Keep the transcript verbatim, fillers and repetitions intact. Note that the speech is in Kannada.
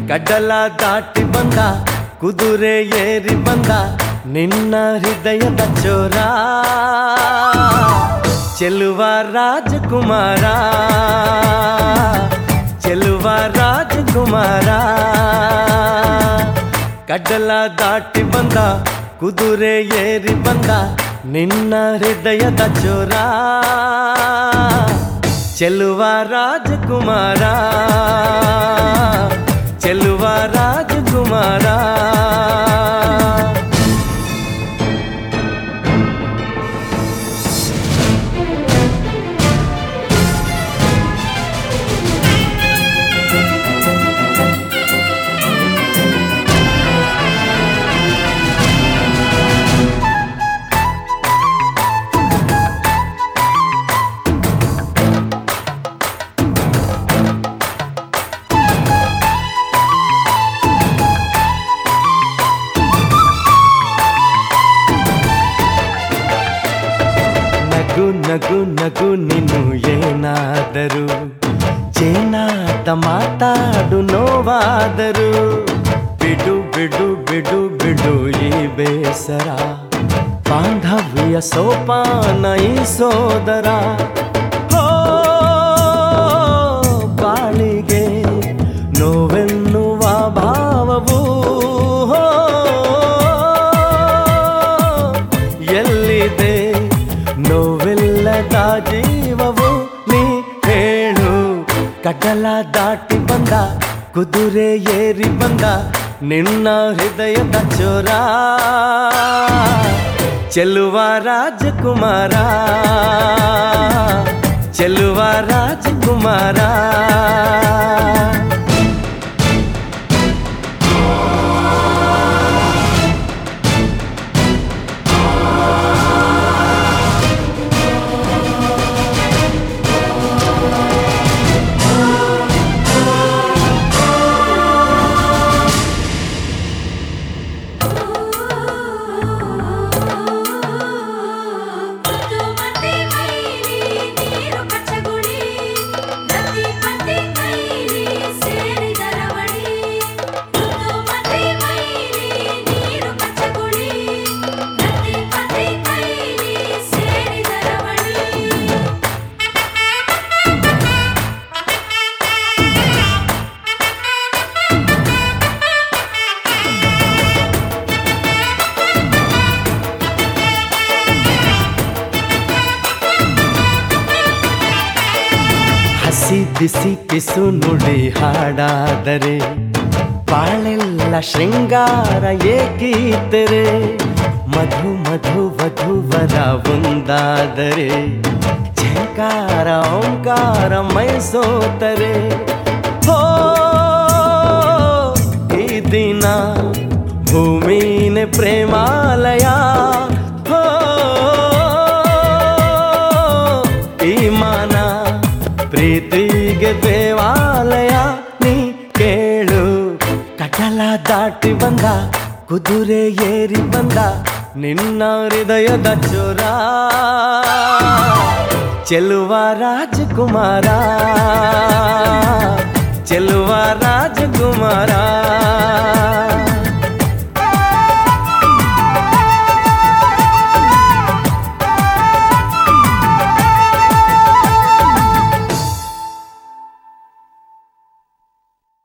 ಕಡಲ ದಾಟಿ ಬಂದ ಕುದುರೆ ಏರಿ ಬಂದ ನಿನ್ನ ಹೃದಯದ ಚೋರ ಚೆಲುವ ರಾಜಕುಮಾರ ಚೆಲುವ ರಾಜಕುಮಾರ ಕಡಲ ದಾಟಿ ಬಂದ ಕುದುರೆ ಏರಿ ಬಂದ ನಿನ್ನ ಹೃದಯದ ಚೋರ ಚೆಲುವ ರಾಜಕುಮಾರ ಚೆಲುವ ರಾಜಕುಮಾರ ನಗು ನಗು ನೀನು ಏನಾದರೂ ಚೇನಾದ ಮಾತಾಡು ನೋವಾದರು ಬಿಡು ಬಿಡು ಬಿಡು ಬಿಡು ಈ ಬೇಸರ ಬಾಂಧವ್ಯ ಸೋಪಾನ ಈ ಸೋದರ ಹೋ ಬಾಳಿಗೆ ನೋವೆನ್ನುವ ಭಾವವು ಎಲ್ಲಿದೆ ನೋವೆಲ್ಲದ ಜೀವವು ನೀ ಹೇಳು ಕಡಲ ದಾಟಿ ಬಂದ ಕುದುರೆ ಏರಿ ಬಂದ ನಿನ್ನ ಹೃದಯದ ಚೋರ ಚೆಲುವ ರಾಜಕುಮಾರ ಚೆಲುವ ರಾಜಕುಮಾರ ಹಸಿ ಬಿಸಿ ಪಿಸು ನುಡಿ ಹಾಡಾದರೆ ಬಾಳೆಲ್ಲ ಶೃಂಗಾರ ಏಕೀತರೆ ಮಧು ಮಧು ವಧುವರ ಒಂದಾದರೆ ಝಂಕಾರ ಓಂಕಾರ ಮೈಸೋತರೆ ಹೋ ಈ ದಿನ ಭೂಮಿನೇ ಪ್ರೇಮಾಲಯ ಹೋ ಈ ಮಾನ ಪ್ರೀತಿಗೆ ದೇವಾಲಯ ನೀ ಕೇಳು ಕಡಲ ದಾಟಿ ಬಂದ ಕುದುರೆ ಏರಿ ಬಂದ ನಿನ್ನ ಹೃದಯದ ಚೋರ ಚೆಲುವ ರಾಜಕುಮಾರ ಚೆಲುವ ರಾಜಕುಮಾರ